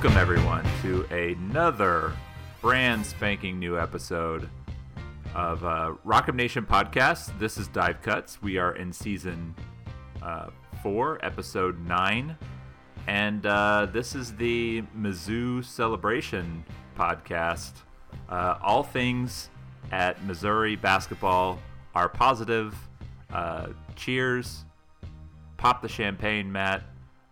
Welcome, everyone, to another brand spanking new episode of Rock'em Nation Podcast. This is Dive Cuts. We are in season 4, episode 9. And this is the Mizzou Celebration podcast. All things at Missouri basketball are positive. Cheers. Pop the champagne, Matt.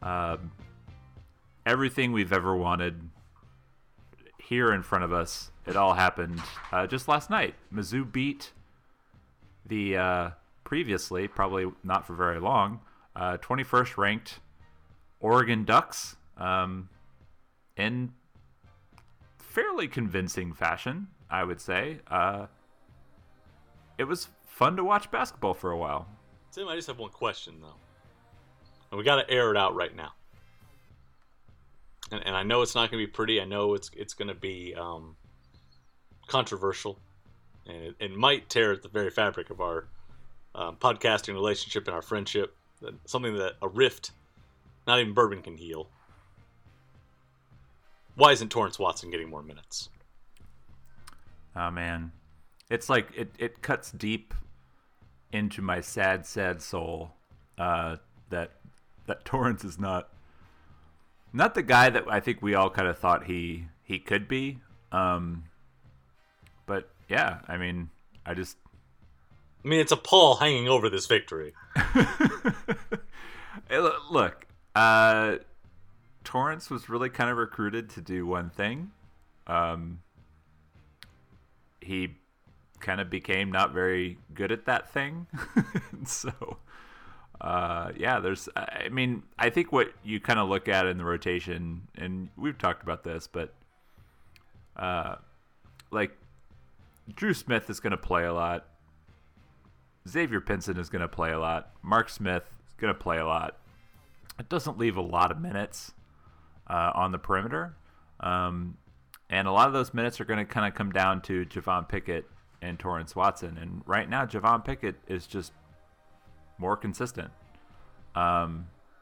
Everything we've ever wanted here in front of us. It all happened just last night. Mizzou beat the previously, probably not for very long, 21st ranked Oregon Ducks in fairly convincing fashion, I would say. It was fun to watch basketball for a while. Tim, I just have one question, though. And we got to air it out right now. And I know it's not going to be pretty. I know it's going to be controversial. And it might tear at the very fabric of our podcasting relationship and our friendship. Something that a rift, not even bourbon, can heal. Why isn't Torrence Watson getting more minutes? Oh, man. It's like it cuts deep into my sad soul that Torrence is not the guy that I think we all kind of thought he could be. But yeah, I mean, it's a pall hanging over this victory. Look, Torrence was really kind of recruited to do one thing. He kind of became not very good at that thing. So I think what you kind of look at in the rotation, and we've talked about this, but like Drew Smith is going to play a lot. Xavier Pinson is going to play a lot. Mark Smith is going to play a lot. It doesn't leave a lot of minutes on the perimeter. And a lot of those minutes are going to kind of come down to Javon Pickett and Torrence Watson. And right now, Javon Pickett is just more consistent. I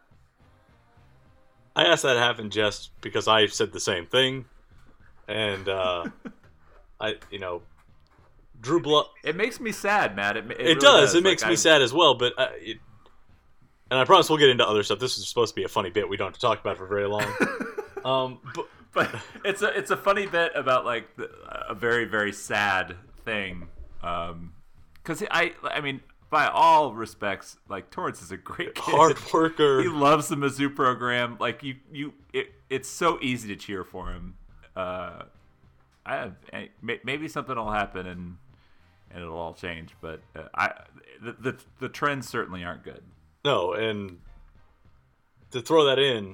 asked that to happen just because I said the same thing, and Drew Blunt. It makes me sad, Matt. It really does. It makes me sad as well. But and I promise we'll get into other stuff. This is supposed to be a funny bit. We don't have to talk about it for very long. But it's a funny bit about like a very, very sad thing. Because I mean, by all respects, like Torrence is a great kid. Hard worker. He loves the Mizzou program. Like it's so easy to cheer for him. Maybe something will happen and it'll all change. But the trends certainly aren't good. No, and to throw that in,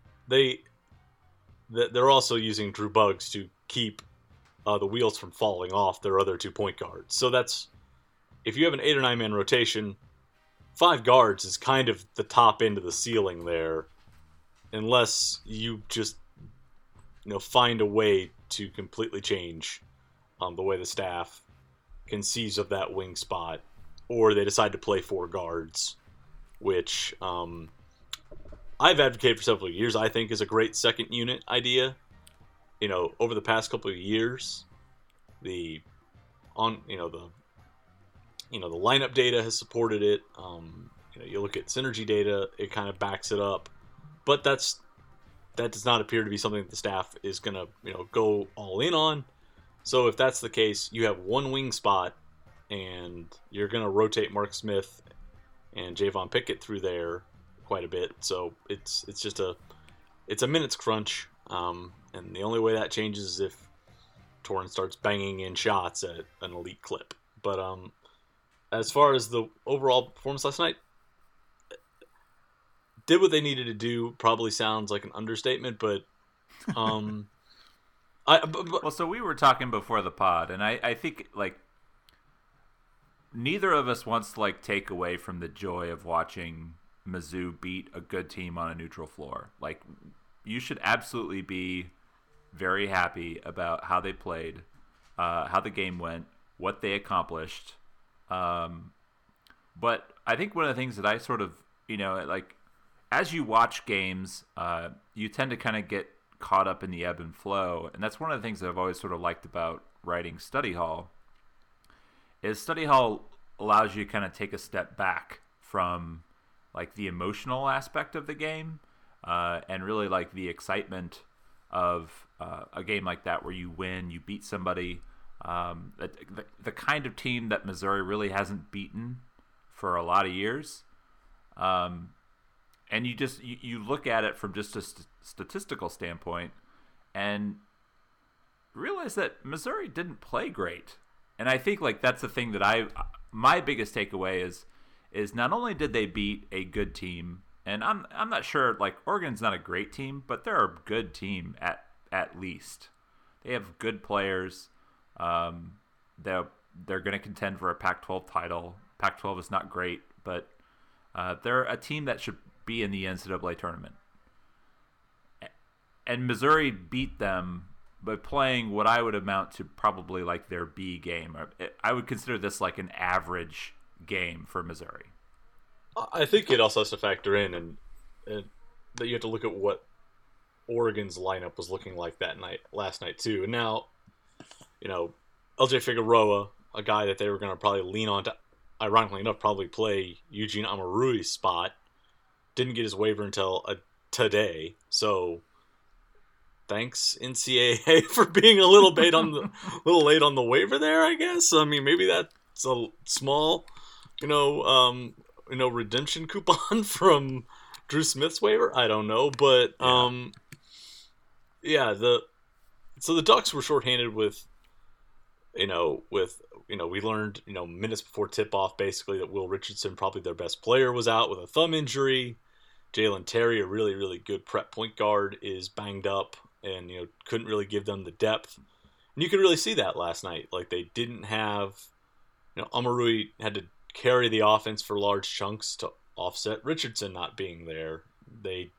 they're also using Drew Buggs to keep the wheels from falling off their other 2 point guards. So that's, if you have an 8 or 9 man rotation, 5 guards is kind of the top end of the ceiling there, unless you just find a way to completely change the way the staff conceives of that wing spot, or they decide to play 4 guards, which I've advocated for several years. I think is a great second unit idea. Over the past couple of years, the lineup data has supported it. You look at synergy data, it kind of backs it up. But that does not appear to be something that the staff is going to, go all in on. So if that's the case, you have one wing spot, and you're going to rotate Mark Smith and Javon Pickett through there quite a bit. So it's a minutes crunch. And the only way that changes is if Torrence starts banging in shots at an elite clip. But as far as the overall performance last night, did what they needed to do. Probably sounds like an understatement, but well, so we were talking before the pod, and I think like neither of us wants to like take away from the joy of watching Mizzou beat a good team on a neutral floor. Like, you should absolutely be very happy about how they played, how the game went, what they accomplished. But I think one of the things that I sort of, like as you watch games, you tend to kind of get caught up in the ebb and flow. And that's one of the things that I've always sort of liked about writing Study Hall. Is Study Hall allows you to kind of take a step back from like the emotional aspect of the game, and really like the excitement of a game like that where you win, you beat somebody, the kind of team that Missouri really hasn't beaten for a lot of years. And you look at it from just a statistical standpoint and realize that Missouri didn't play great. And I think like that's the thing that my biggest takeaway is not only did they beat a good team, and I'm not sure, like Oregon's not a great team, but they're a good team at least. They have good players. They're going to contend for a Pac-12 title. Pac-12 is not great, but they're a team that should be in the NCAA tournament. And Missouri beat them by playing what I would amount to probably like their B game. I would consider this like an average game for Missouri. I think it also has to factor in and that you have to look at what Oregon's lineup was looking like last night too. And now, LJ Figueroa, a guy that they were going to probably lean on to, ironically enough, probably play Eugene Amarui's spot, didn't get his waiver until today. So thanks NCAA for being a little late on the waiver there, I guess. I mean, maybe that's a small, redemption coupon from Drew Smith's waiver. I don't know, but so the Ducks were shorthanded with we learned minutes before tip off basically that Will Richardson, probably their best player, was out with a thumb injury. Jalen Terry, a really, really good prep point guard, is banged up and couldn't really give them the depth. And you could really see that last night. Like they didn't have, Amarui had to carry the offense for large chunks to offset Richardson not being there. They,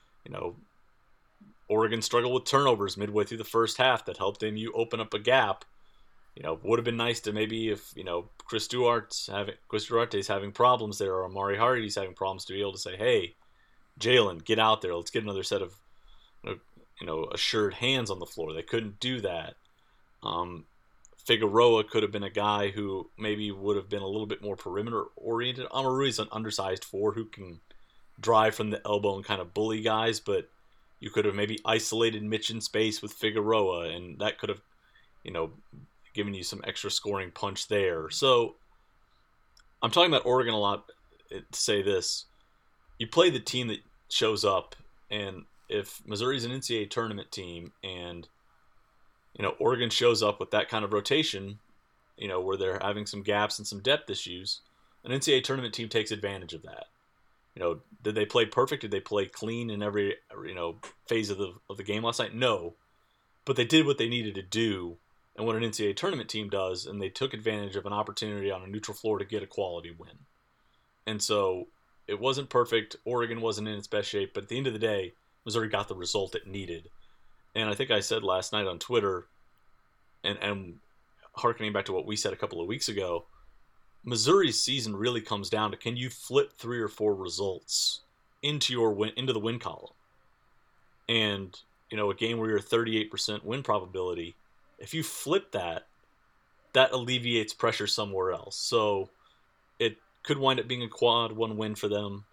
Oregon struggled with turnovers midway through the first half that helped MU open up a gap. Would have been nice to maybe if, Chris Duarte's having problems there, or Amari Hardy's having problems, to be able to say, hey, Jalen, get out there. Let's get another set of, assured hands on the floor. They couldn't do that. Figueroa could have been a guy who maybe would have been a little bit more perimeter oriented. Amarui's an undersized 4 who can drive from the elbow and kind of bully guys, but you could have maybe isolated Mitch in space with Figueroa, and that could have, given you some extra scoring punch there. So I'm talking about Oregon a lot to say this. You play the team that shows up, and if Missouri's an NCAA tournament team and Oregon shows up with that kind of rotation, where they're having some gaps and some depth issues, an NCAA tournament team takes advantage of that. Did they play perfect? Did they play clean in every phase of the game last night? No, but they did what they needed to do, and what an NCAA tournament team does, and they took advantage of an opportunity on a neutral floor to get a quality win. And so it wasn't perfect. Oregon wasn't in its best shape, but at the end of the day, Missouri got the result it needed. And I think I said last night on Twitter, and hearkening back to what we said a couple of weeks ago, Missouri's season really comes down to, can you flip 3 or 4 results into the win column? And a game where you're 38% win probability, if you flip that alleviates pressure somewhere else. So it could wind up being a quad 1 win for them.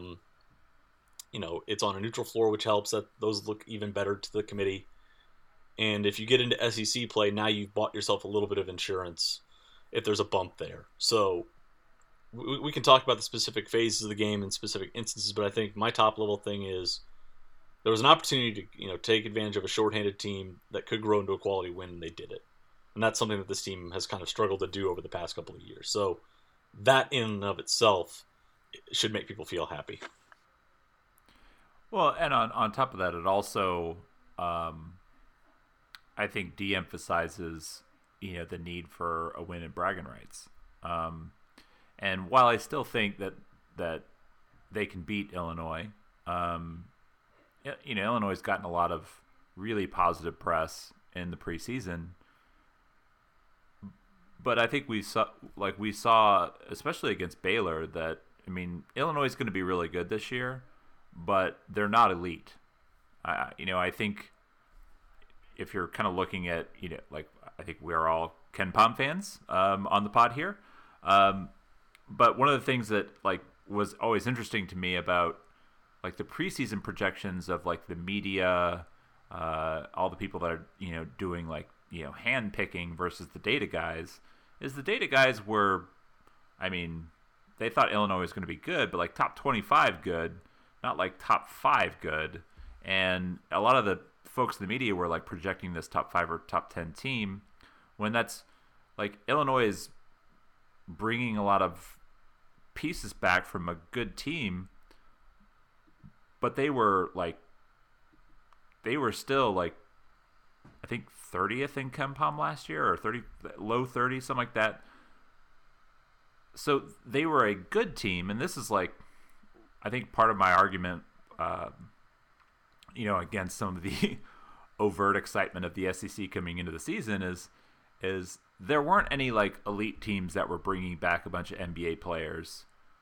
It's on a neutral floor, which helps that those look even better to the committee. And if you get into SEC play, now you've bought yourself a little bit of insurance if there's a bump there. So we can talk about the specific phases of the game in specific instances, but I think my top level thing is there was an opportunity to take advantage of a shorthanded team that could grow into a quality win, and they did it. And that's something that this team has kind of struggled to do over the past couple of years. So that in and of itself should make people feel happy. Well, and on top of that, it also, I think, de-emphasizes, the need for a win in bragging rights. And while I still think that they can beat Illinois, Illinois has gotten a lot of really positive press in the preseason. But I think we saw, especially against Baylor, that, Illinois is going to be really good this year, but they're not elite. I think if you're kind of looking at, like, I think we're all Ken Pom fans on the pod here. But one of the things that like was always interesting to me about like the preseason projections of like the media, all the people that are, doing like, hand picking versus the data guys, is the data guys were, I mean, they thought Illinois was going to be good, but like top 25 good, not like top 5 good. And a lot of the folks in the media were like projecting this top 5 or top 10 team, when that's like Illinois is bringing a lot of pieces back from a good team, but they were still like, I think 30th in KenPom last year, or low 30s, something like that. So they were a good team, and this is like, I think part of my argument, against some of the overt excitement of the SEC coming into the season is there weren't any like elite teams that were bringing back a bunch of NBA players.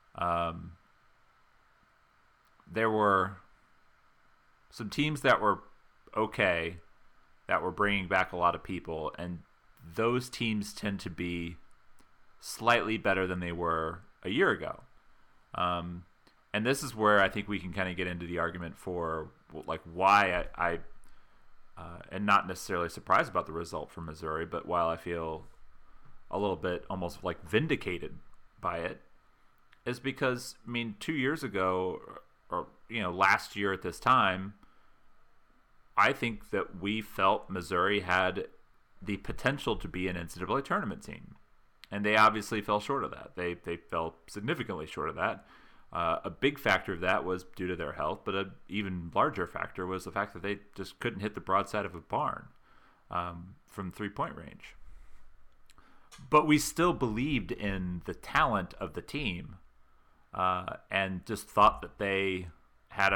There were some teams that were okay, that were bringing back a lot of people, and those teams tend to be slightly better than they were a year ago. And this is where I think we can kind of get into the argument for like why I am not necessarily surprised about the result from Missouri, but while I feel a little bit almost like vindicated by it, is because, I mean, 2 years ago, or last year at this time, I think that we felt Missouri had the potential to be an NCAA tournament team. And they obviously fell short of that. They fell significantly short of that. A big factor of that was due to their health, but an even larger factor was the fact that they just couldn't hit the broadside of a barn from three-point range. But we still believed in the talent of the team, and just thought that they had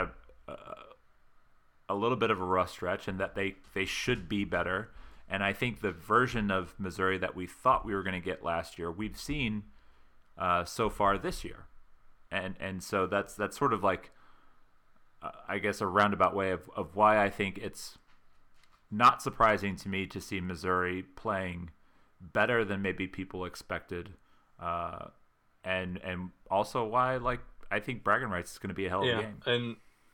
a little bit of a rough stretch, and that they should be better. And I think the version of Missouri that we thought we were going to get last year, we've seen so far this year. And so that's sort of like, I guess, a roundabout way of why I think it's not surprising to me to see Missouri playing better than maybe people expected. And also why, like, I think bragging rights is going to be a hell of a game. And,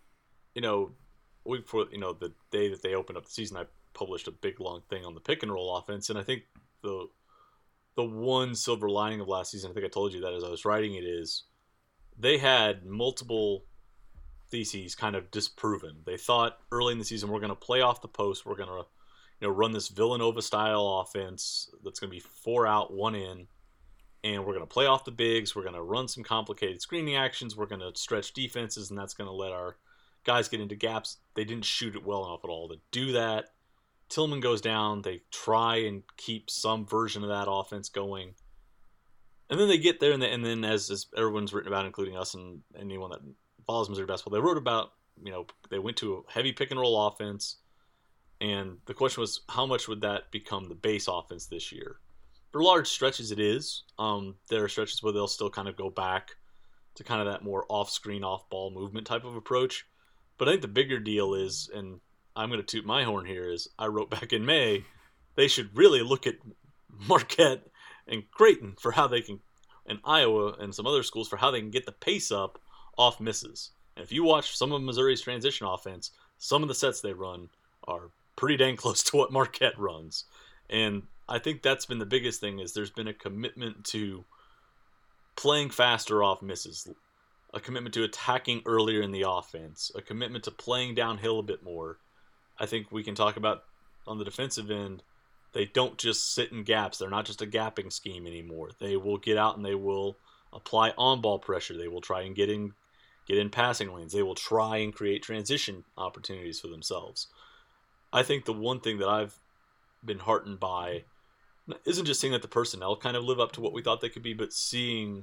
week before, the day that they opened up the season, I published a big long thing on the pick and roll offense, and I think the one silver lining of last season, I think I told you that as I was writing it, is they had multiple theses kind of disproven. They thought early in the season, we're going to play off the post, we're going to run this Villanova style offense that's going to be 4 out, 1 in, and we're going to play off the bigs, we're going to run some complicated screening actions, we're going to stretch defenses, and that's going to let our guys get into gaps. They didn't shoot it well enough at all to do that. Tillman goes down. They try and keep some version of that offense going. And then they get there, and then as everyone's written about, including us and anyone that follows Missouri basketball, they wrote about, they went to a heavy pick-and-roll offense, and the question was, how much would that become the base offense this year? For large stretches, it is. There are stretches where they'll still kind of go back to kind of that more off-screen, off-ball movement type of approach. But I think the bigger deal is, and I'm going to toot my horn here, is I wrote back in May, they should really look at Marquette and Creighton for how they can, and Iowa and some other schools for how they can get the pace up off misses. And if you watch some of Missouri's transition offense, some of the sets they run are pretty dang close to what Marquette runs. And I think that's been the biggest thing, is there's been a commitment to playing faster off misses, a commitment to attacking earlier in the offense, a commitment to playing downhill a bit more. I think we can talk about on the defensive end, they don't just sit in gaps. They're not just a gapping scheme anymore. They will get out and they will apply on-ball pressure. They will try and get in passing lanes. They will try and create transition opportunities for themselves. I think the one thing that I've been heartened by isn't just seeing that the personnel kind of live up to what we thought they could be, but seeing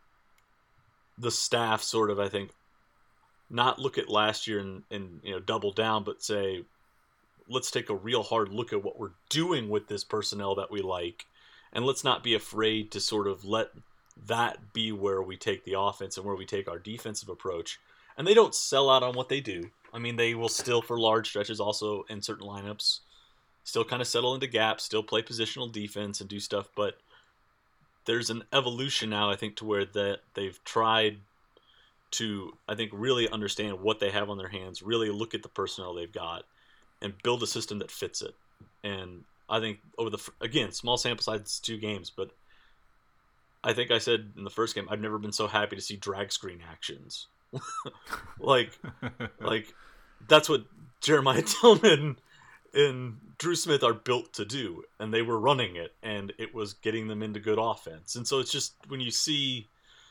the staff sort of, I think, not look at last year and double down, but say, let's take a real hard look at what we're doing with this personnel that we like, and let's not be afraid to sort of let that be where we take the offense and where we take our defensive approach. And they don't sell out on what they do. I mean, they will still, for large stretches, also in certain lineups, still kind of settle into gaps, still play positional defense and do stuff, but there's an evolution now, I think, to where that they've tried to, I think, really understand what they have on their hands, really look at the personnel they've got, and build a system that fits it. And I think again, small sample size, it's 2 games, but I think I said in the first game, I've never been so happy to see drag screen actions. like that's what Jeremiah Tillman and Drew Smith are built to do, and they were running it, and it was getting them into good offense. And so it's just when you see,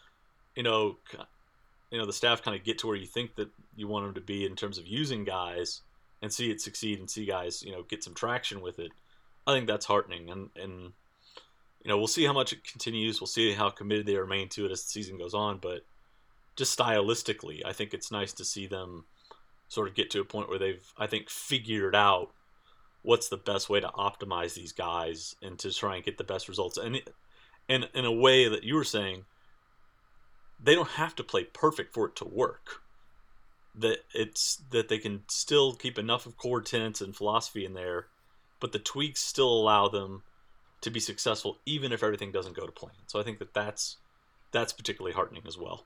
the staff kind of get to where you think that you want them to be in terms of using guys, and see it succeed, and see guys, get some traction with it. I think that's heartening, and we'll see how much it continues. We'll see how committed they remain to it as the season goes on. But just stylistically, I think it's nice to see them sort of get to a point where they've, I think, figured out what's the best way to optimize these guys and to try and get the best results. And in a way that you were saying, they don't have to play perfect for it to work. That they can still keep enough of core tenets and philosophy in there, but the tweaks still allow them to be successful even if everything doesn't go to plan. So I think that's particularly heartening as well.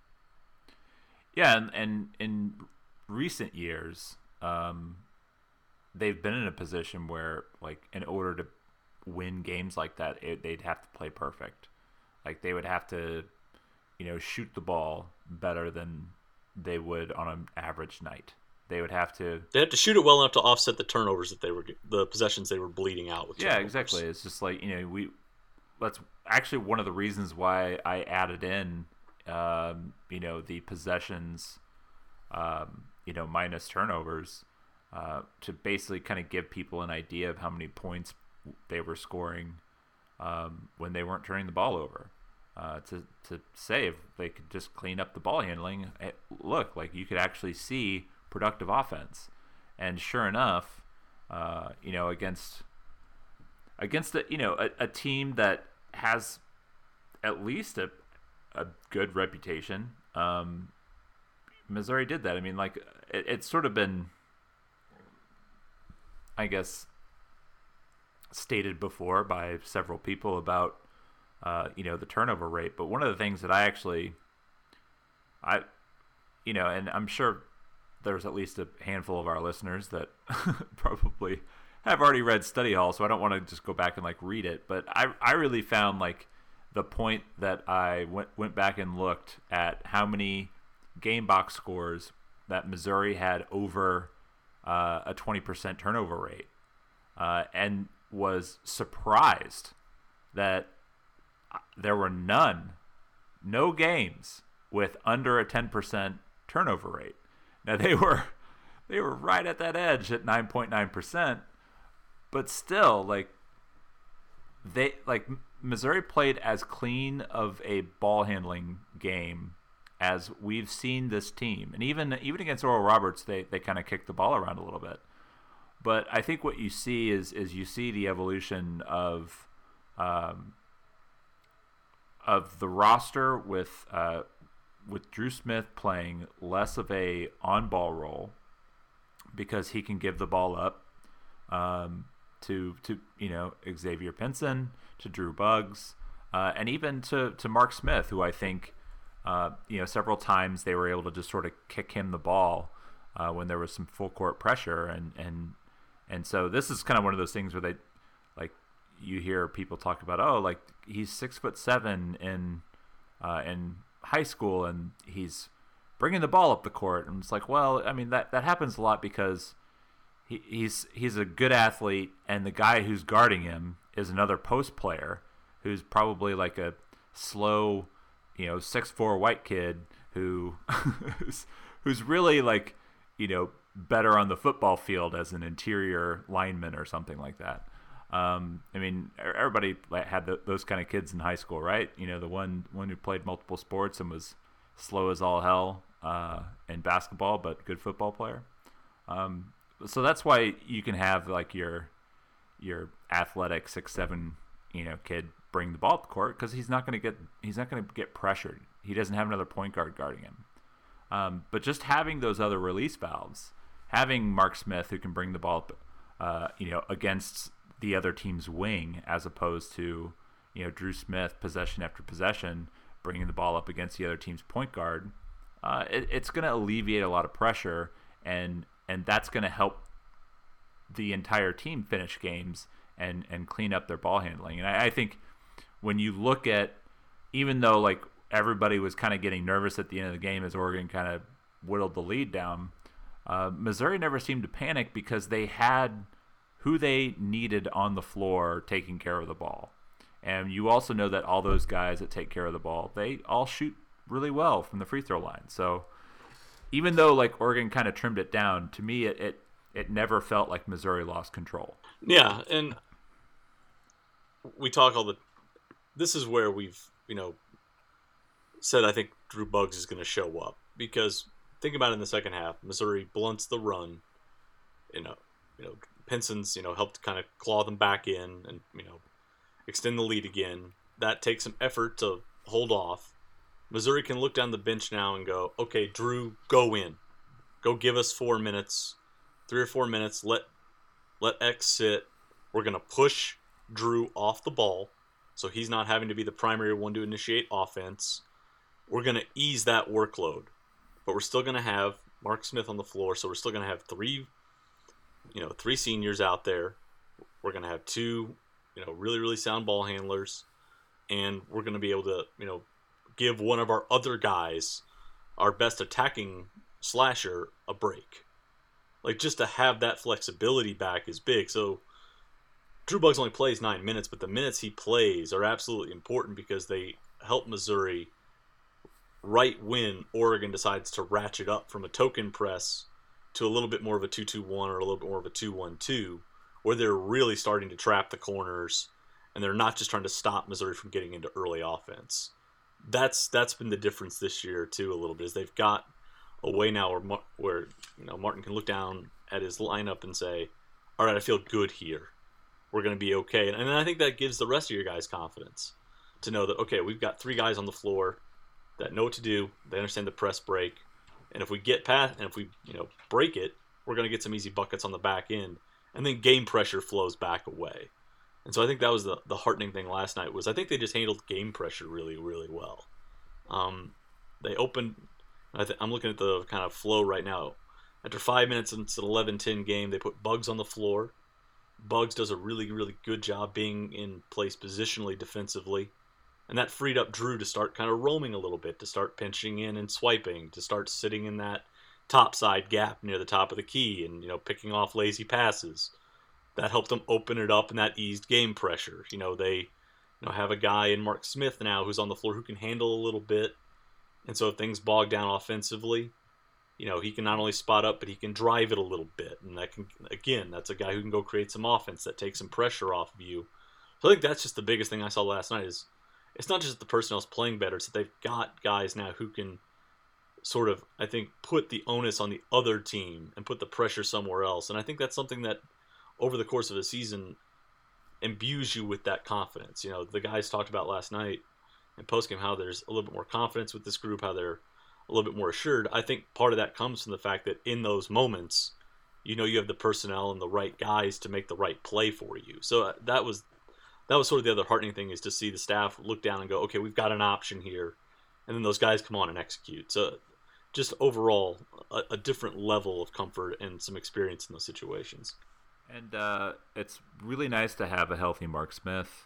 Yeah, and in recent years, they've been in a position where, like, in order to win games like that, they'd have to play perfect. Like, they would have to, shoot the ball better than they would on an average night. They would have to. They have to shoot it well enough to offset the turnovers the possessions they were bleeding out with. Yeah, turnovers. Exactly. It's just like, that's actually one of the reasons why I added in, the possessions, minus turnovers, to basically kind of give people an idea of how many points they were scoring when they weren't turning the ball over. To say if they could just clean up the ball handling, look, like, you could actually see productive offense. And sure enough, against a team that has at least a good reputation, Missouri did that. I mean, like, it's sort of been, I guess, stated before by several people about the turnover rate. But one of the things that and I'm sure there's at least a handful of our listeners that probably have already read Study Hall, so I don't want to just go back and, like, read it. But I really found, like, the point that I went back and looked at how many game box scores that Missouri had over a 20% turnover rate, and was surprised that there were no games with under a 10% turnover rate. Now, they were right at that edge at 9.9%, but still, Missouri played as clean of a ball handling game as we've seen this team. And even against Oral Roberts, they kind of kicked the ball around a little bit. But I think what you see is you see the evolution of the roster with Drew Smith playing less of a on-ball role because he can give the ball up to Xavier Pinson, to Drew Buggs, and even to Mark Smith, who I think several times they were able to just sort of kick him the ball when there was some full court pressure, and so this is kind of one of those things where they, like, you hear people talk about, oh, like, he's 6'7" in high school and he's bringing the ball up the court, and it's like, well, I mean, that happens a lot because he's a good athlete, and the guy who's guarding him is another post player who's probably like a slow, 6'4" white kid who's really, like, better on the football field as an interior lineman or something like that. I mean, everybody had those kind of kids in high school, right? The one who played multiple sports and was slow as all hell in basketball, but good football player. So that's why you can have, like, your athletic 6'7" kid bring the ball up the court, because he's not going to get pressured. He doesn't have another point guard guarding him. But just having those other release valves, having Mark Smith who can bring the ball against the other team's wing, as opposed to, Drew Smith possession after possession, bringing the ball up against the other team's point guard. It's going to alleviate a lot of pressure, and that's going to help the entire team finish games and clean up their ball handling. And I think when you look at, even though like everybody was kind of getting nervous at the end of the game as Oregon kind of whittled the lead down, Missouri never seemed to panic because they had who they needed on the floor taking care of the ball. And you also know that all those guys that take care of the ball, they all shoot really well from the free throw line. So even though like Oregon kind of trimmed it down, to me it never felt like Missouri lost control. Yeah, and we talk this is where we've, said I think Drew Buggs is going to show up, because think about it, in the second half, Missouri blunts the run. Pinson's, helped kind of claw them back in and, extend the lead again. That takes some effort to hold off. Missouri can look down the bench now and go, okay, Drew, go in. Go give us 4 minutes, 3 or 4 minutes. Let X sit. We're going to push Drew off the ball so he's not having to be the primary one to initiate offense. We're going to ease that workload. But we're still going to have Mark Smith on the floor, so we're still going to have three seniors out there. We're going to have 2, really, really sound ball handlers. And we're going to be able to, give one of our other guys, our best attacking slasher, a break. Like, just to have that flexibility back is big. So Drew Buggs only plays 9 minutes, but the minutes he plays are absolutely important because they help Missouri right when Oregon decides to ratchet up from a token press to a little bit more of a 2-2-1 or a little bit more of a 2-1-2, where they're really starting to trap the corners and they're not just trying to stop Missouri from getting into early offense. That's been the difference this year too, a little bit, is they've got a way now where Martin can look down at his lineup and say, all right, I feel good here. We're going to be okay. And I think that gives the rest of your guys confidence to know that, okay, we've got 3 guys on the floor that know what to do. They understand the press break. And if we get past, and if we break it, we're going to get some easy buckets on the back end. And then game pressure flows back away. And so I think that was the heartening thing last night, was I think they just handled game pressure really, really well. They opened, I'm looking at the kind of flow right now. After 5 minutes into the 11-10 game, they put Buggs on the floor. Buggs does a really, really good job being in place positionally defensively. And that freed up Drew to start kind of roaming a little bit, to start pinching in and swiping, to start sitting in that top side gap near the top of the key and, picking off lazy passes. That helped them open it up, and that eased game pressure. They have a guy in Mark Smith now who's on the floor who can handle a little bit. And so if things bog down offensively, he can not only spot up, but he can drive it a little bit. And that's a guy who can go create some offense that takes some pressure off of you. So I think that's just the biggest thing I saw last night, is it's not just that the personnel's playing better, it's that they've got guys now who can sort of, I think, put the onus on the other team and put the pressure somewhere else. And I think that's something that over the course of a season imbues you with that confidence. The guys talked about last night in postgame how there's a little bit more confidence with this group, how they're a little bit more assured. I think part of that comes from the fact that in those moments, you have the personnel and the right guys to make the right play for you. So that was sort of the other heartening thing, is to see the staff look down and go, okay, we've got an option here. And then those guys come on and execute. So just overall, a different level of comfort and some experience in those situations. And it's really nice to have a healthy Mark Smith.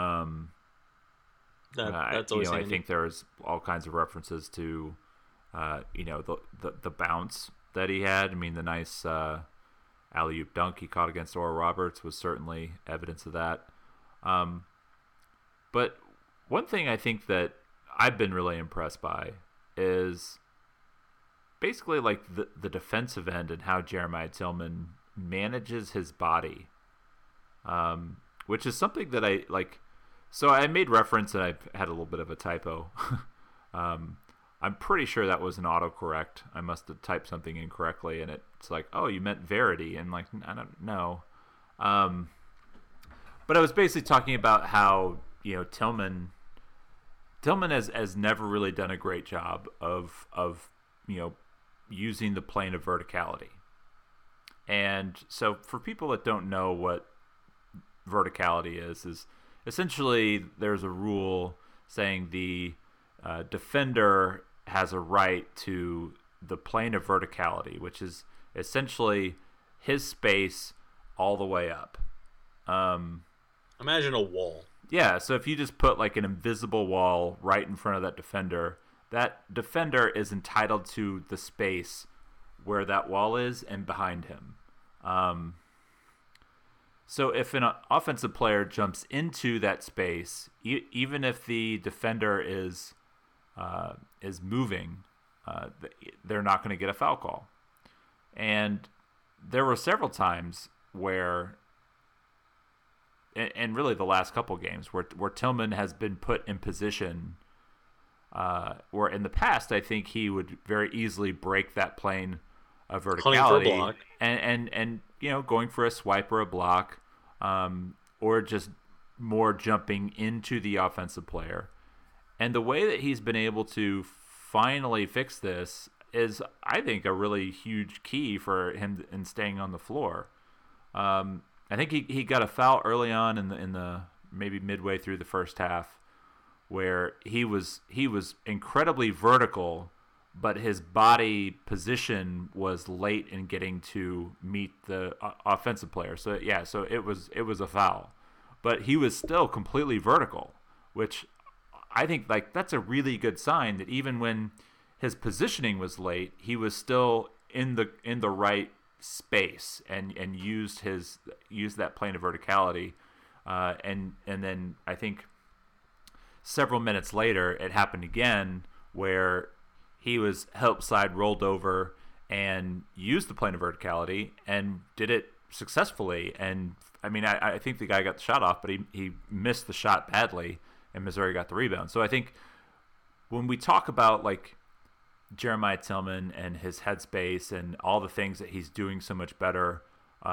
That's always I think there's all kinds of references to, the bounce that he had. I mean, the nice alley-oop dunk he caught against Oral Roberts was certainly evidence of that. But one thing I think that I've been really impressed by is basically like the defensive end and how Jeremiah Tillman manages his body, which is something that I like. So I made reference, and I had a little bit of a typo. I'm pretty sure that was an autocorrect. I must have typed something incorrectly, and it's like, oh, you meant Verity, and like, I don't know. But I was basically talking about how Tillman has never really done a great job of using the plane of verticality. And so for people that don't know what verticality is essentially there's a rule saying the defender has a right to the plane of verticality, which is essentially his space all the way up. Imagine a wall. Yeah, so if you just put like an invisible wall right in front of that defender is entitled to the space where that wall is and behind him. So if an offensive player jumps into that space, even if the defender is moving, they're not going to get a foul call. And there were several times where, and really the last couple games, where Tillman has been put in position where in the past I think he would very easily break that plane of verticality and going for a swipe or a block, or just more jumping into the offensive player. And the way that he's been able to finally fix this is, I think, a really huge key for him in staying on the floor. I think he got a foul early on in the maybe midway through the first half, where he was incredibly vertical, but his body position was late in getting to meet the offensive player. So it was a foul, but he was still completely vertical, which I think like that's a really good sign that even when his positioning was late, he was still in the right space and used that plane of verticality, and then I think several minutes later it happened again where he was help side rolled over and used the plane of verticality and did it successfully. And I mean, I think the guy got the shot off, but he missed the shot badly, and Missouri got the rebound. So I think when we talk about like Jeremiah Tillman and his headspace and all the things that he's doing so much better,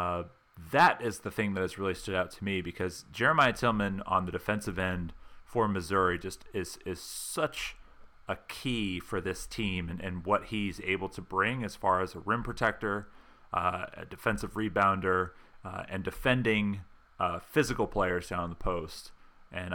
that is the thing that has really stood out to me, because Jeremiah Tillman on the defensive end for Missouri just is such a key for this team and what he's able to bring as far as a rim protector, a defensive rebounder, and defending physical players down the post. And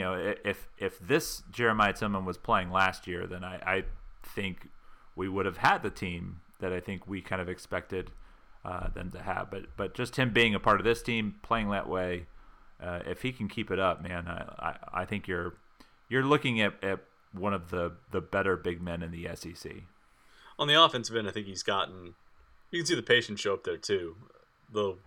if this Jeremiah Tillman was playing last year, then I think we would have had the team that I think we kind of expected them to have. But just him being a part of this team, playing that way, if he can keep it up, man, I think you're looking at one of the better big men in the SEC. On the offensive end, I think he's gotten. You can see the patience show up there too. Though,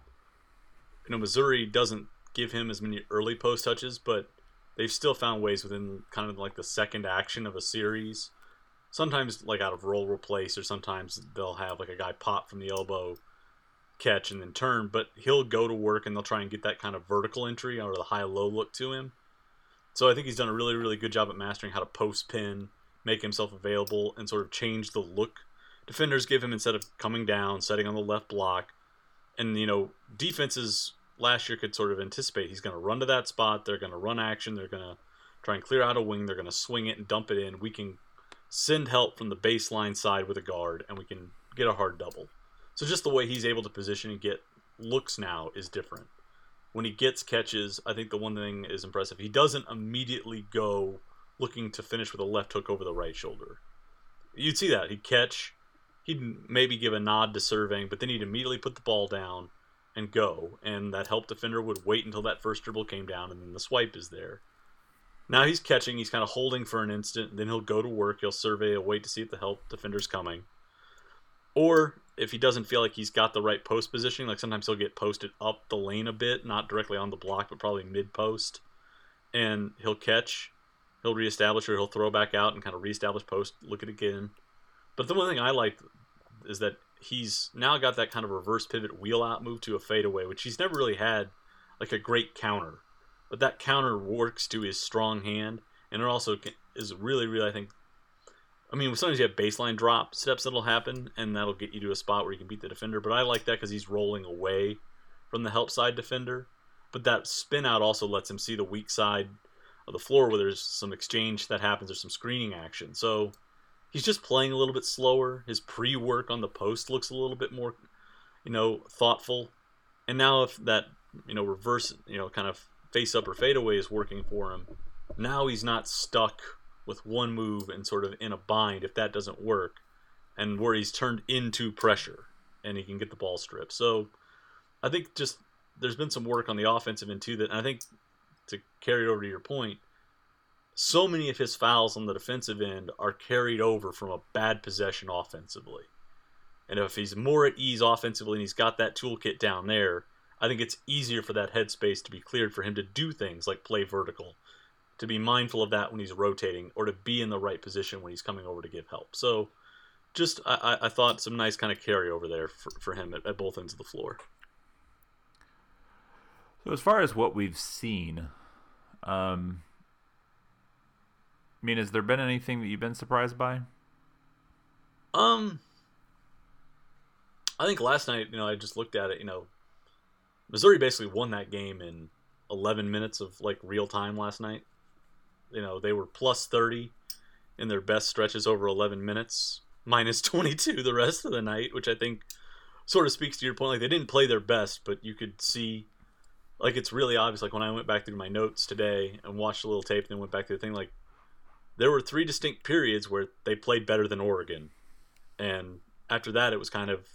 Missouri doesn't give him as many early post touches, but they've still found ways within kind of like the second action of a series. Sometimes like out of roll replace, or sometimes they'll have like a guy pop from the elbow, catch, and then turn. But he'll go to work and they'll try and get that kind of vertical entry or the high-low look to him. So I think he's done a really, really good job at mastering how to post pin, make himself available, and sort of change the look defenders give him instead of coming down, setting on the left block. And, defenses last year could sort of anticipate he's going to run to that spot, they're going to run action, they're going to try and clear out a wing, they're going to swing it and dump it in. We can send help from the baseline side with a guard, and we can get a hard double. So just the way he's able to position and get looks now is different. When he gets catches, I think the one thing is impressive. He doesn't immediately go looking to finish with a left hook over the right shoulder. You'd see that. He'd catch, he'd maybe give a nod to Serving, but then he'd immediately put the ball down and go. And that help defender would wait until that first dribble came down, and then the swipe is there. Now he's catching, he's kind of holding for an instant, then he'll go to work, he'll survey, he'll wait to see if the help defender's coming. Or if he doesn't feel like he's got the right post positioning, like sometimes he'll get posted up the lane a bit, not directly on the block, but probably mid-post, and he'll catch, he'll reestablish, or he'll throw back out and kind of reestablish post, look at it again. But the one thing I like is that he's now got that kind of reverse pivot wheel out move to a fadeaway, which he's never really had like a great counter. But that counter works to his strong hand, and it also is really, really, I think, sometimes you have baseline drop steps that'll happen, and that'll get you to a spot where you can beat the defender. But I like that because he's rolling away from the help side defender. But that spin out also lets him see the weak side of the floor where there's some exchange that happens or some screening action. So he's just playing a little bit slower. His pre-work on the post looks a little bit more thoughtful. And now if that, reverse, kind of face up or fadeaway is working for him, now he's not stuck with one move and sort of in a bind if that doesn't work, and where he's turned into pressure and he can get the ball stripped. So I think just there's been some work on the offensive end too that, and I think to carry it over to your point, so many of his fouls on the defensive end are carried over from a bad possession offensively. And if he's more at ease offensively and he's got that toolkit down there, I think it's easier for that headspace to be cleared for him to do things like play vertical, to be mindful of that when he's rotating, or to be in the right position when he's coming over to give help. So just I thought some nice kind of carryover there for him at both ends of the floor. So as far as what we've seen, I mean, has there been anything that you've been surprised by? I think last night, I just looked at it, Missouri basically won that game in 11 minutes of like real time last night. They were plus 30 in their best stretches over 11 minutes, minus 22 the rest of the night, which I think sort of speaks to your point. Like, they didn't play their best, but you could see, like, it's really obvious. Like, when I went back through my notes today and watched a little tape and then went back through the thing, like, there were 3 distinct periods where they played better than Oregon. And after that, it was kind of,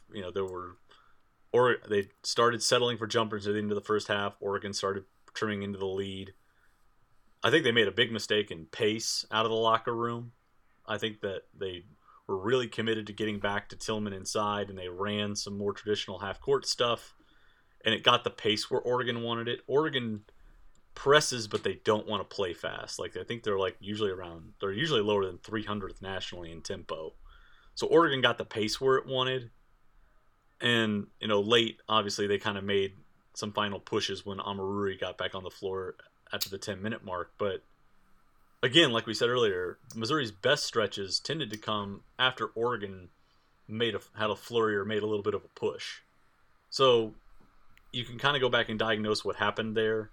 they started settling for jumpers at the end of the first half. Oregon started trimming into the lead. I think they made a big mistake in pace out of the locker room. I think that they were really committed to getting back to Tillman inside, and they ran some more traditional half-court stuff, and it got the pace where Oregon wanted it. Oregon presses, but they don't want to play fast. Like, I think they're usually lower than 300th nationally in tempo. So Oregon got the pace where it wanted. And, late, obviously, they kind of made some final pushes when Amaruri got back on the floor after the 10-minute mark. But, again, like we said earlier, Missouri's best stretches tended to come after Oregon had a flurry or made a little bit of a push. So you can kind of go back and diagnose what happened there.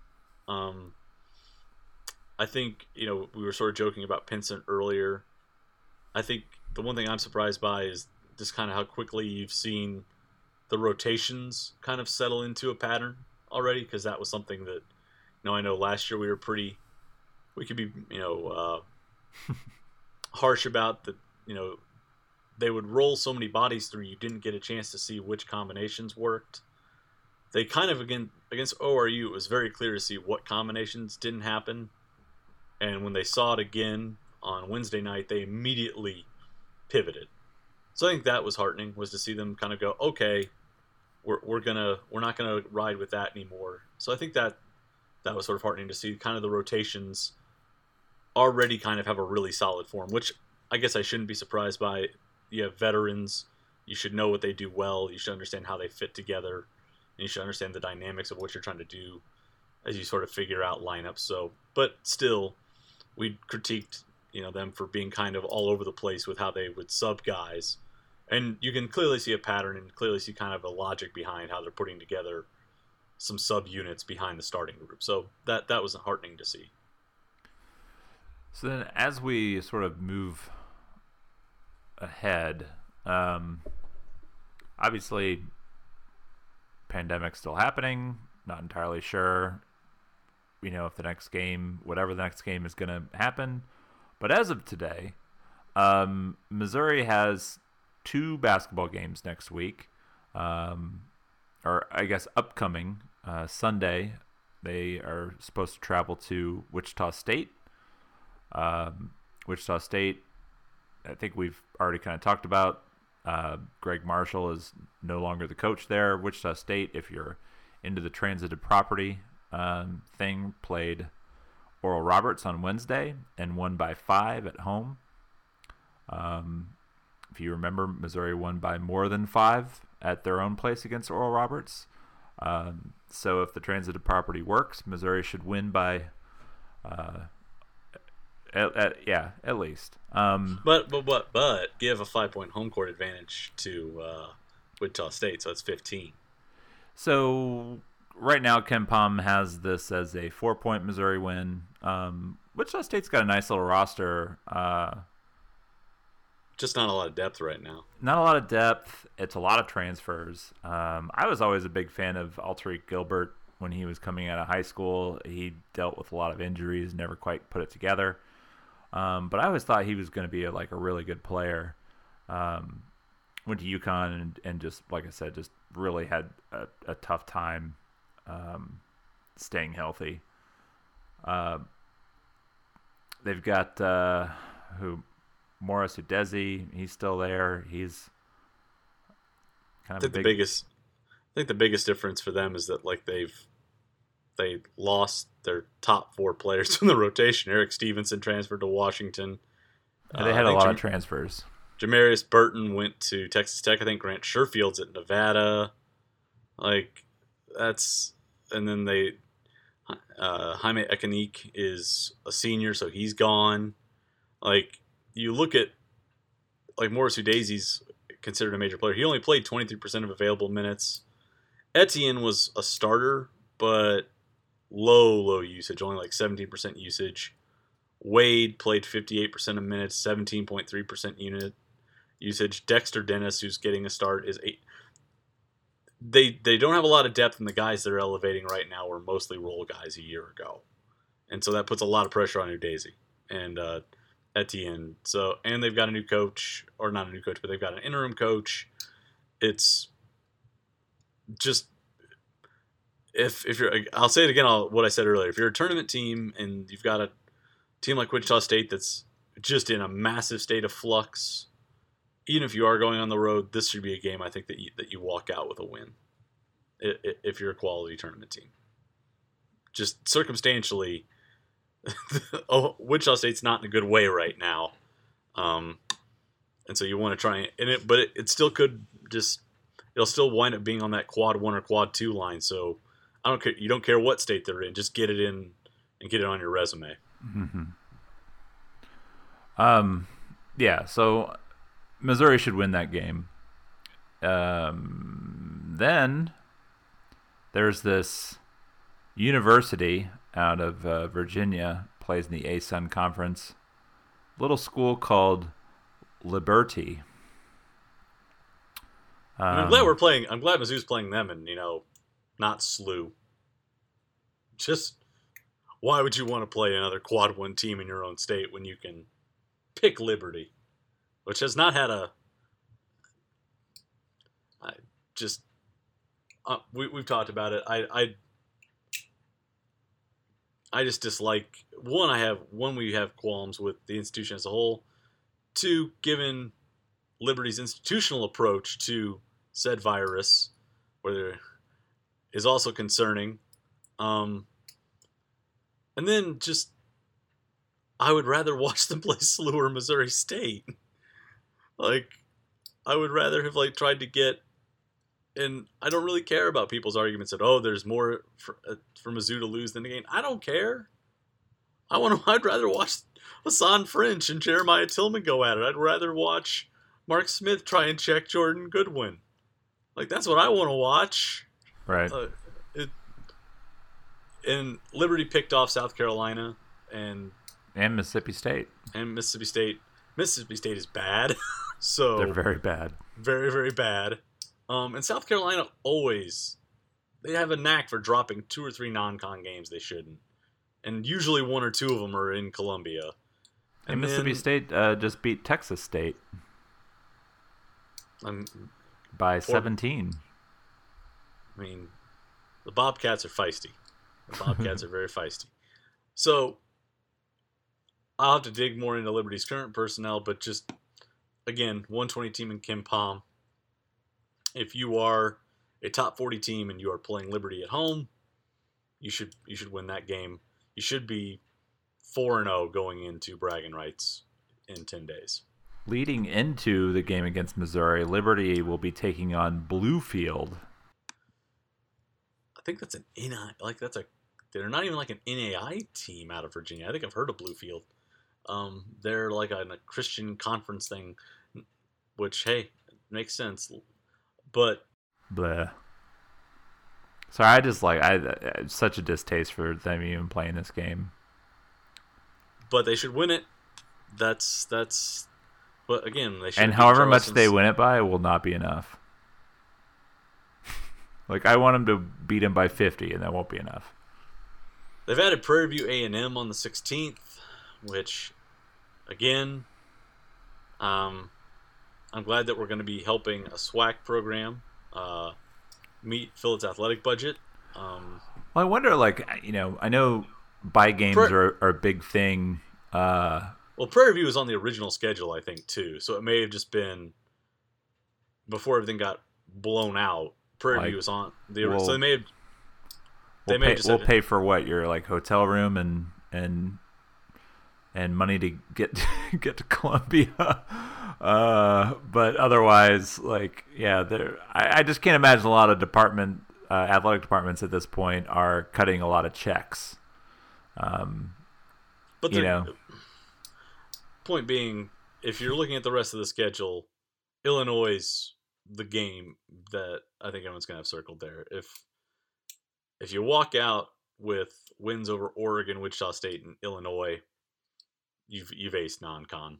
I think, we were sort of joking about Pinson earlier. I think the one thing I'm surprised by is just kind of how quickly you've seen the rotations kind of settle into a pattern already, because that was something that, I know last year we could be, harsh about that, they would roll so many bodies through, you didn't get a chance to see which combinations worked. They kind of, against ORU, it was very clear to see what combinations didn't happen. And when they saw it again on Wednesday night, they immediately pivoted. So I think that was heartening, was to see them kind of go, okay, we're not gonna ride with that anymore. So I think that was sort of heartening to see kind of the rotations already kind of have a really solid form, which I guess I shouldn't be surprised by. You have veterans, you should know what they do well, you should understand how they fit together, and you should understand the dynamics of what you're trying to do as you sort of figure out lineups. So, but still, we critiqued them for being kind of all over the place with how they would sub guys, and you can clearly see a pattern and clearly see kind of a logic behind how they're putting together some sub units behind the starting group. So that was heartening to see. So then, as we sort of move ahead, obviously, pandemic's still happening. Not entirely sure, if the next game, whatever the next game is going to happen. But as of today, Missouri has 2 basketball games next week, or I guess upcoming. Sunday, they are supposed to travel to Wichita State. Wichita State, I think we've already kind of talked about. Greg Marshall is no longer the coach there. Wichita State, if you're into the transited property thing, played Oral Roberts on Wednesday and won by 5 at home. If you remember, Missouri won by more than 5 at their own place against Oral Roberts. So if the transited property works, Missouri should win by, at least. But give a 5-point home court advantage to Wichita State, so it's 15. So right now, Ken Pom has this as a 4-point Missouri win. Wichita State's got a nice little roster. Just not a lot of depth right now. Not a lot of depth. It's a lot of transfers. I was always a big fan of Alterique Gilbert when he was coming out of high school. He dealt with a lot of injuries, never quite put it together. But I always thought he was going to be a really good player. Went to UConn and just, like I said, just really had a tough time staying healthy. They've got Morris Udeze. He's still there. He's kind of I think the biggest difference for them is that they lost their top 4 players from the rotation. Eric Stevenson transferred to Washington. They had a lot of transfers. Jamarius Burton went to Texas Tech. I think Grant Sherfield's at Nevada. And then Jaime Ekanik is a senior, so he's gone. You look at Morris Udeze's considered a major player. He only played 23% of available minutes. Etienne was a starter, but low usage, only 17% usage. Wade played 58% of minutes, 17.3% unit usage. Dexter Dennis, who's getting a start, is 8. They don't have a lot of depth, and the guys they're elevating right now were mostly role guys a year ago. And so that puts a lot of pressure on Udeze and Etienne. And they've got a new coach, or not a new coach, but they've got an interim coach. It's just, if you're, I'll say it again, what I said earlier. If you're a tournament team and you've got a team like Wichita State that's just in a massive state of flux, even if you are going on the road, this should be a game I think that you walk out with a win. If you're a quality tournament team, just circumstantially, Wichita State's not in a good way right now, and so you want to try but it still could it'll still wind up being on that quad 1 or quad 2 line. So I don't care. You don't care what state they're in. Just get it in and get it on your resume. Mm-hmm. Yeah. So Missouri should win that game. Then there's this university out of Virginia, plays in the ASUN Conference. Little school called Liberty. I'm glad Mizzou's playing them, and not SLU. Just why would you want to play another quad 1 team in your own state when you can pick Liberty, which has not had we've talked about it. I just dislike, we have qualms with the institution as a whole. 2, given Liberty's institutional approach to said virus, is also concerning. And then just, I would rather watch them play SLU or Missouri State. I would rather have tried to get, and I don't really care about people's arguments that, there's more for Mizzou to lose than to gain. I don't care. I'd rather watch Hassan French and Jeremiah Tillman go at it. I'd rather watch Mark Smith try and check Jordan Goodwin. That's what I want to watch. Right. And Liberty picked off South Carolina and Mississippi State. Mississippi State. Mississippi State is bad. So they're very bad. Very, very bad. And South Carolina they have a knack for dropping 2 or 3 non-con games they shouldn't. And usually 1 or 2 of them are in Columbia. And Mississippi State just beat Texas State by 17. I mean, the Bobcats are feisty. The Bobcats are very feisty. So I'll have to dig more into Liberty's current personnel, but just, again, 120 team in Kim Palm. If you are a top 40 team and you are playing Liberty at home, you should win that game. You should be 4-0 going into bragging rights in 10 days. Leading into the game against Missouri, Liberty will be taking on Bluefield. I think that's an they're not even an NAI team out of Virginia. I think I've heard of Bluefield. They're a Christian conference thing, which, hey, makes sense. But bleh. Sorry, I just I such a distaste for them even playing this game. But they should win it. That's But again, they should. And however much they win it by will not be enough. Like, I want them to beat him by 50, and that won't be enough. They've added Prairie View A&M on the 16th, which, again, I'm glad that we're going to be helping a SWAC program meet fill its athletic budget. Well, I wonder, like, I know bye games are a big thing. Well, Prairie View was on the original schedule, I think, too. So it may have just been before everything got blown out. Prairie View was on the original. So they may have. We'll pay for what, your like hotel room and money to get to Columbia. But otherwise, like, yeah, I just can't imagine a lot of athletic departments at this point are cutting a lot of checks. But point being, if you're looking at the rest of the schedule, Illinois is the game that I think everyone's going to have circled there. If you walk out with wins over Oregon, Wichita State, and Illinois, you've aced non-con.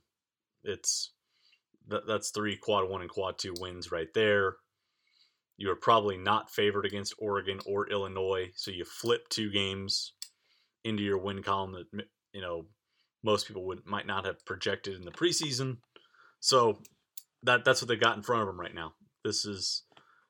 That's 3 quad 1 and quad 2 wins right there. You are probably not favored against Oregon or Illinois, so you flip 2 games into your win column that most people might not have projected in the preseason. So that's what they got in front of them right now. This is,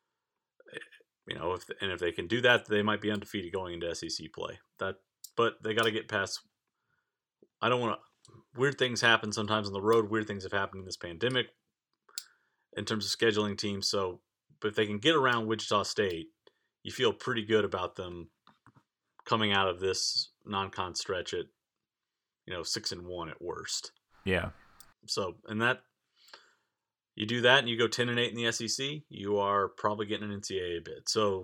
if they can do that, they might be undefeated going into SEC play. But they got to get past. I don't want to. Weird things happen sometimes on the road. Weird things have happened in this pandemic in terms of scheduling teams. So, but if they can get around Wichita State, you feel pretty good about them coming out of this non-con stretch at 6-1 at worst. Yeah. So, and that you do that and you go 10-8 in the SEC, you are probably getting an NCAA bid. So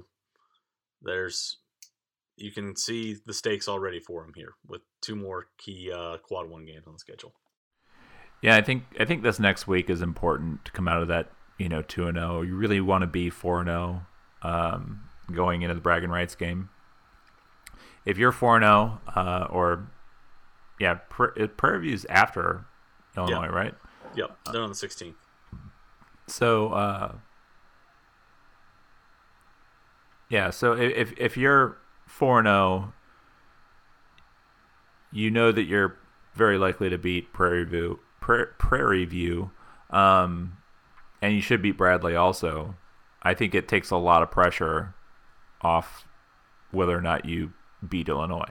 you can see the stakes already for them here with 2 more key quad 1 games on the schedule. Yeah, I think this next week is important to come out of that 2-0. You really want to be 4-0 going into the bragging rights game. If you're 4-0 Prairie View's after Illinois, right? Yep, they're on the 16th. So, so if you're 4-0, you know that you're very likely to beat Prairie View, and you should beat Bradley also. I think it takes a lot of pressure off whether or not you beat Illinois.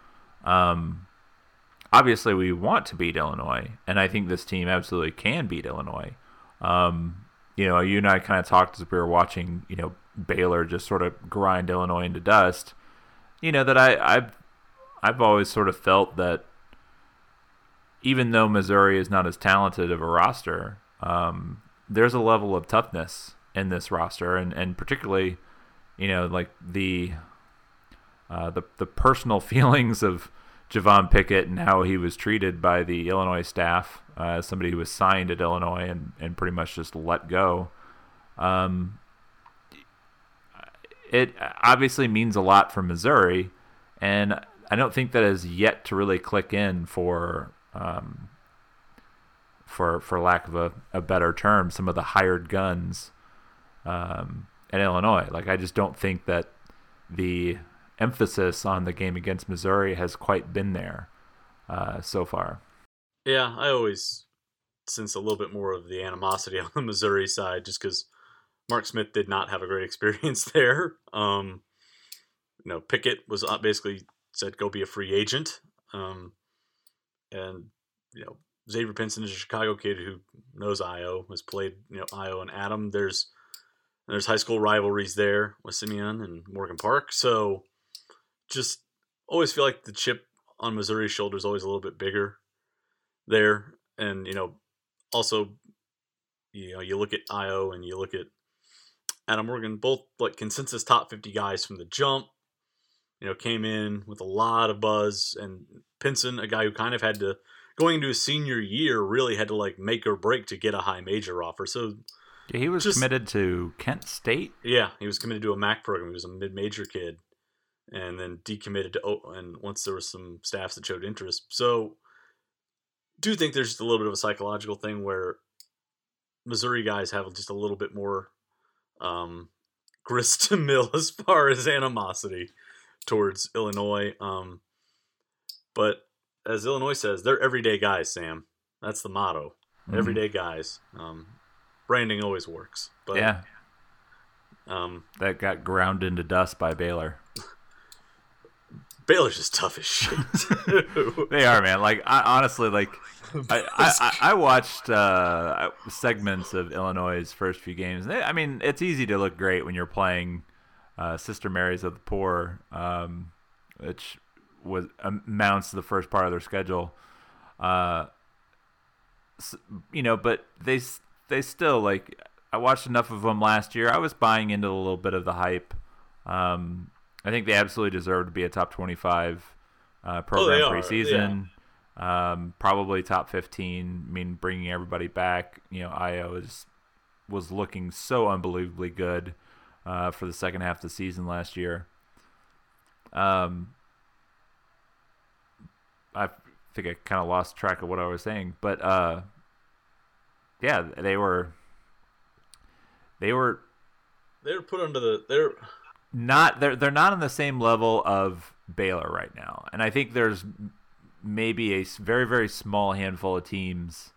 Obviously, we want to beat Illinois, and I think this team absolutely can beat Illinois. You and I kind of talked as we were watching, Baylor just sort of grind Illinois into dust. That I've always sort of felt that even though Missouri is not as talented of a roster, there's a level of toughness in this roster, and particularly, like the personal feelings of Javon Pickett and how he was treated by the Illinois staff as somebody who was signed at Illinois and pretty much just let go. It obviously means a lot for Missouri, and I don't think that has yet to really click in for lack of a better term, some of the hired guns in Illinois. Like, I just don't think that the emphasis on the game against Missouri has quite been there so far. Yeah, I always sense a little bit more of the animosity on the Missouri side just because Mark Smith did not have a great experience there. Pickett was basically said, go be a free agent. And Xavier Pinson is a Chicago kid who knows Io, has played, Io and Adam. There's high school rivalries there with Simeon and Morgan Park. So just always feel like the chip on Missouri's shoulder is always a little bit bigger there. And, also, you look at Io and you look at Adam Morgan, both like consensus top 50 guys from the jump, came in with a lot of buzz. And Pinson, a guy who kind of had to, going into his senior year, really had to like make or break to get a high major offer. So yeah, he was committed to Kent State. Yeah, he was committed to a MAC program. He was a mid-major kid. And then decommitted to and once there was some staffs that showed interest. So do think there's just a little bit of a psychological thing where Missouri guys have just a little bit more grist to mill as far as animosity towards Illinois. But as Illinois says, they're everyday guys, Sam. That's the motto. Mm-hmm. Everyday guys. Branding always works. But, yeah. That got ground into dust by Baylor. Baylor's just tough as shit. They are, man. Like, honestly, like, I watched segments of Illinois' first few games. I mean, it's easy to look great when you're playing Sister Mary's of the Poor, which amounts to the first part of their schedule. But they still, like, I watched enough of them last year. I was buying into a little bit of the hype. I think they absolutely deserve to be a top 25 program preseason. Yeah. Probably top 15. I mean, bringing everybody back. Io was looking so unbelievably good for the second half of the season last year. I think I kind of lost track of what I was saying, but yeah, they were put under the they're not on the same level of Baylor right now, and I think there's maybe a very, very small handful of teams,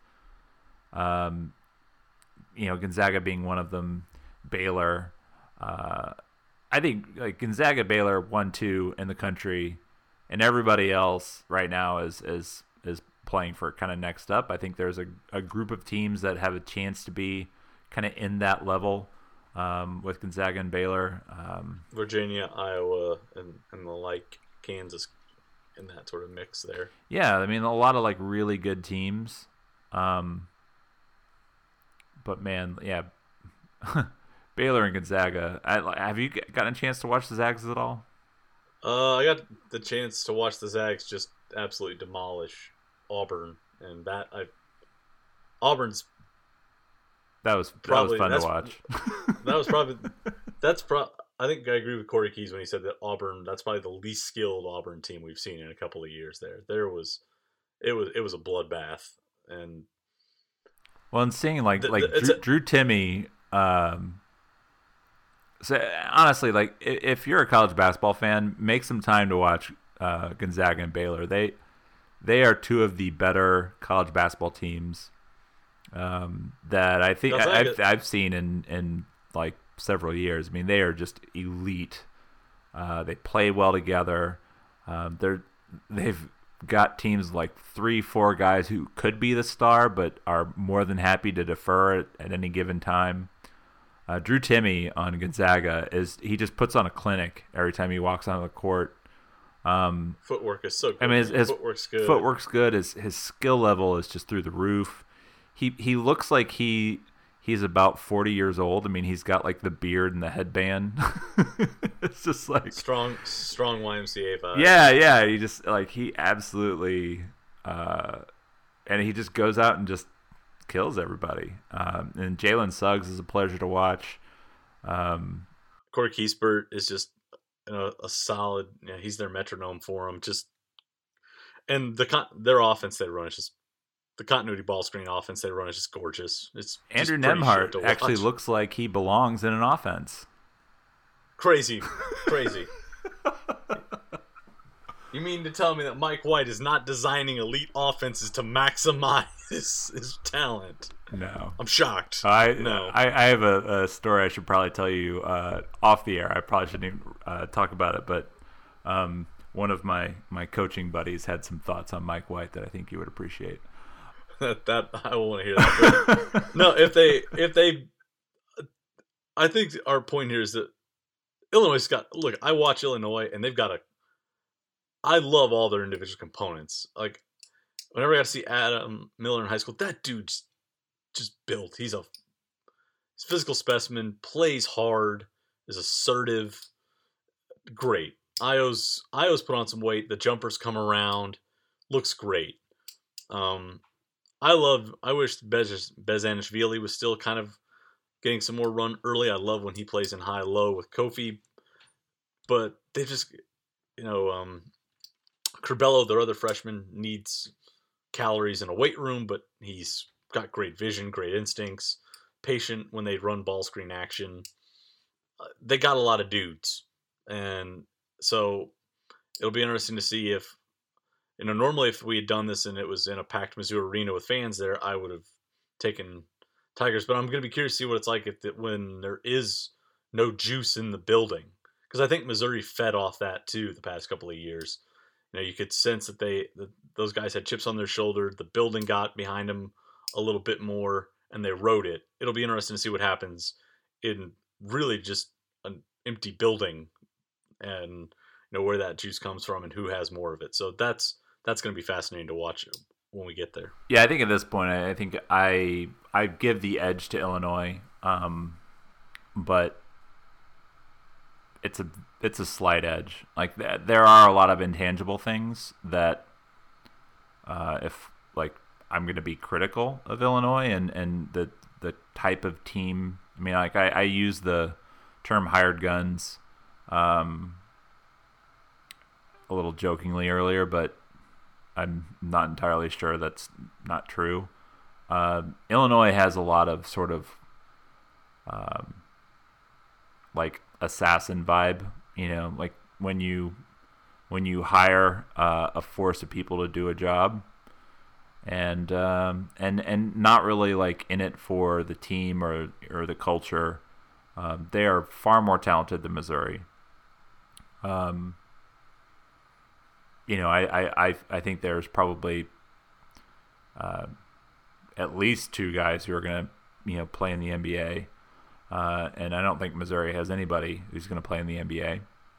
Gonzaga being one of them, Baylor. I think like Gonzaga, Baylor, 1-2 in the country, and everybody else right now is playing for kind of next up. I think there's a group of teams that have a chance to be kind of in that level with Gonzaga and Baylor. Virginia, Iowa, and the like, Kansas in that sort of mix there. Yeah, I mean, a lot of like really good teams. But man, yeah, Baylor and Gonzaga. Have you gotten a chance to watch the Zags at all? I got the chance to watch the Zags just absolutely demolish Auburn, and Auburn's. That was fun to watch. That was probably I think I agree with Corey Keys when he said that Auburn. That's probably the least skilled Auburn team we've seen in a couple of years. It was a bloodbath, and seeing Drew Timme. So honestly, like if you're a college basketball fan, make some time to watch Gonzaga and Baylor. They are two of the better college basketball teams that I think I've seen in like several years. I mean, they are just elite. They play well together. They've got teams like 3-4 guys who could be the star, but are more than happy to defer at any given time. Drew Timme on Gonzaga he just puts on a clinic every time he walks onto the court. Footwork is so good. I mean, his footwork's good. Footwork's good. His skill level is just through the roof. He looks like he's about 40 years old. I mean, he's got like the beard and the headband. It's just like strong YMCA vibe. Yeah. He absolutely, and he just goes out and just kills everybody. And Jalen Suggs is a pleasure to watch. Corey Kiespert is just a solid. Yeah, he's their metronome for them. And their offense they run is just. The continuity ball screen offense they run is just gorgeous. It's Andrew Nembhard actually looks like he belongs in an offense. Crazy. You mean to tell me that Mike White is not designing elite offenses to maximize his talent? No. I'm shocked. I have a story I should probably tell you off the air. I probably shouldn't even talk about it, but one of my coaching buddies had some thoughts on Mike White that I think you would appreciate. That I want to hear that. No, if they, I think our point here is that Illinois look. I watch Illinois, and they've got I love all their individual components. Like whenever I got to see Adam Miller in high school, that dude's just built. He's a physical specimen. Plays hard. Is assertive. Great. Io's put on some weight. The jumpers come around. Looks great. I wish Bezanishvili was still kind of getting some more run early. I love when he plays in high-low with Kofi. But they just, Curbelo, their other freshman, needs calories in a weight room, but he's got great vision, great instincts. patient when they run ball screen action. They got a lot of dudes, and so it'll be interesting to see if, normally if we had done this and it was in a packed Mizzou arena with fans there, I would have taken Tigers. But I'm going to be curious to see what it's like when there is no juice in the building, because I think Missouri fed off that too the past couple of years. You could sense that those guys had chips on their shoulder. The building got behind them a little bit more, and they rode it. It'll be interesting to see what happens in really just an empty building, and where that juice comes from and who has more of it. So that's going to be fascinating to watch when we get there. Yeah, I think at this point, I think I give the edge to Illinois, but it's a slight edge. Like, there are a lot of intangible things that if like I'm going to be critical of Illinois and the type of team. I mean, like I use the term hired guns a little jokingly earlier, but I'm not entirely sure that's not true. Illinois has a lot of sort of like assassin vibe, like when you hire a force of people to do a job, and not really like in it for the team or the culture. They are far more talented than Missouri. I think there's probably at least two guys who are going to play in the NBA, and I don't think Missouri has anybody who's going to play in the NBA.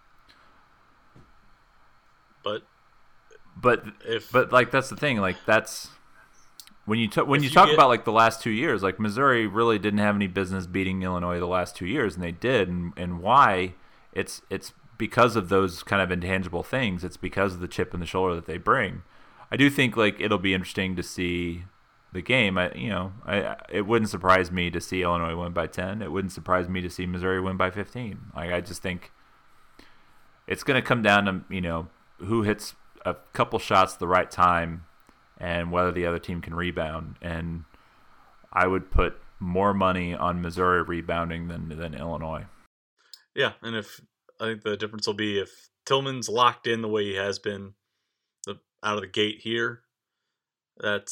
But like that's the thing. Like that's when you talk about like the last 2 years. Like Missouri really didn't have any business beating Illinois the last 2 years, and they did. And why? It's because of those kind of intangible things. It's because of the chip in the shoulder that they bring. I do think like it'll be interesting to see the game. It wouldn't surprise me to see Illinois win by 10. It wouldn't surprise me to see Missouri win by 15. Like I just think it's going to come down to who hits a couple shots at the right time and whether the other team can rebound. And I would put more money on Missouri rebounding than Illinois. Yeah, and I think the difference will be if Tillman's locked in the way he has been out of the gate here, that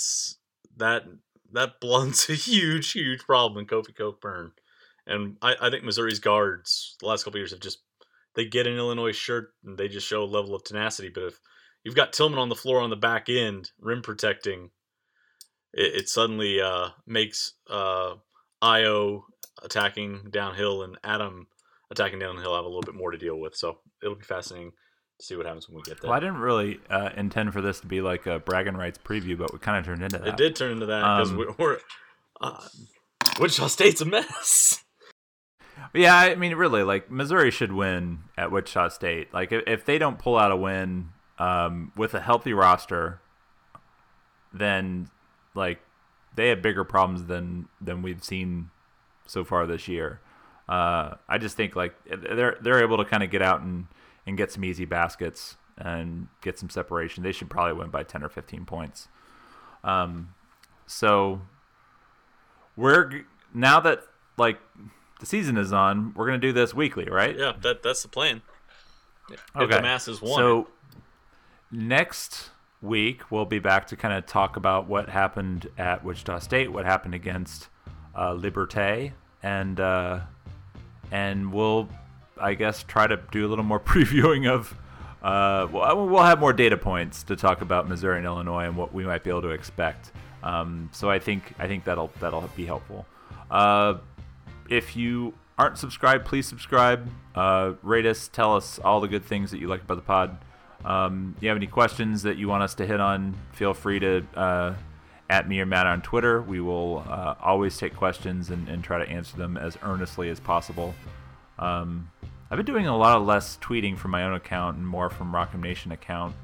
blunts a huge problem in Kofi Cockburn. And I think Missouri's guards the last couple of years they get an Illinois shirt and they just show a level of tenacity. But if you've got Tillman on the floor on the back end, rim protecting, it suddenly makes Io attacking downhill and Adam attacking downhill have a little bit more to deal with. So it'll be fascinating to see what happens when we get there. Well, I didn't really intend for this to be like a bragging rights preview, but we kind of turned into that. It did turn into that because we're Wichita State's a mess. Yeah, I mean, really, like Missouri should win at Wichita State. Like if they don't pull out a win with a healthy roster, then like they have bigger problems than we've seen so far this year. I just think like they're able to kind of get out and get some easy baskets and get some separation. They should probably win by 10 or 15 points. So now that like the season is on, we're going to do this weekly, right? Yeah, that's the plan. Okay. If the masses won. So next week we'll be back to kind of talk about what happened at Wichita State, what happened against Liberté, and we'll, I guess, try to do a little more previewing of. We'll have more data points to talk about Missouri and Illinois and what we might be able to expect. So I think that'll be helpful. If you aren't subscribed, please subscribe. Rate us. Tell us all the good things that you like about the pod. You have any questions that you want us to hit on? Feel free to at me or Matt on Twitter. We will always take questions and try to answer them as earnestly as possible. I've been doing a lot of less tweeting from my own account and more from Rock'em Nation account.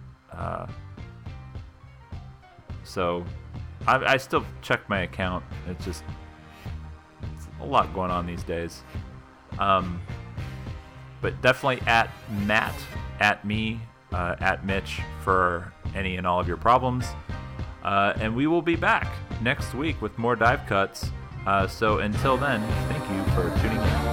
So I still check my account. It's a lot going on these days. But definitely at Matt, at me, at Mitch for any and all of your problems. And we will be back next week with more dive cuts So until then, thank you for tuning in.